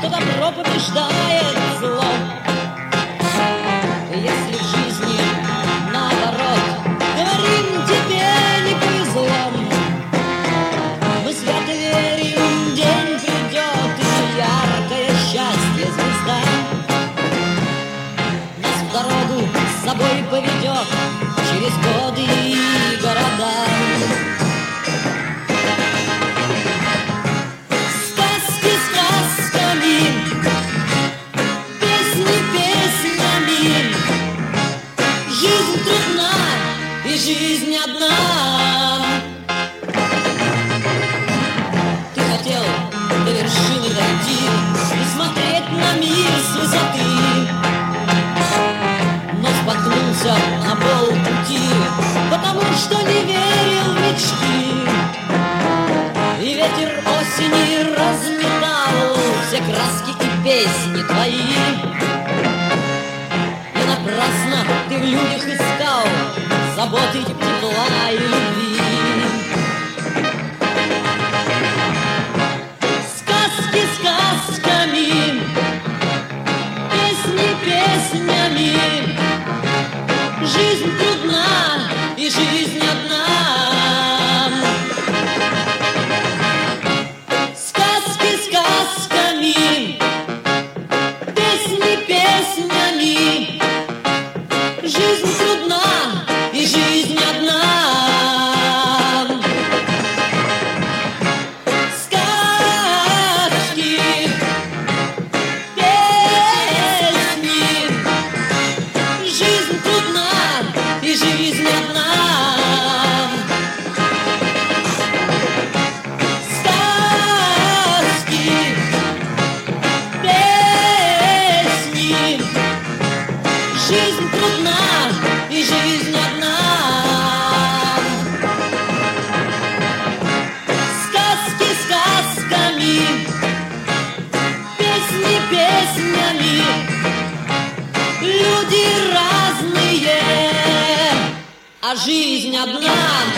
что добро побеждает зло. Если в жизни наоборот, говорим, тебе не повезло. Мы свято верим, день придет, и яркое счастье звезда нас в дорогу с собой поведет через годы и города. Сказки сказками, песни песнями. Жизнь трудна, и жизнь одна. Ты хотел до вершины дойти и смотреть на мир с высоты, но споткнулся на полпути, потому что не верил в мечты. И ветер осени разметал все краски и песни твои. И напрасно ты в людях искал заботы, тепла и любви. Сказки сказками, песни песнями. Жизнь трудна, и жизнь одна. Сказки сказками, песни песнями. Жизнь трудна, и жизнь одна. Сказки, песни. Жизнь трудна, и жизнь одна. Сказки, песни. Жизнь трудна, и жизнь одна. Сказки сказками, песни песнями. Люди разные, а жизнь одна.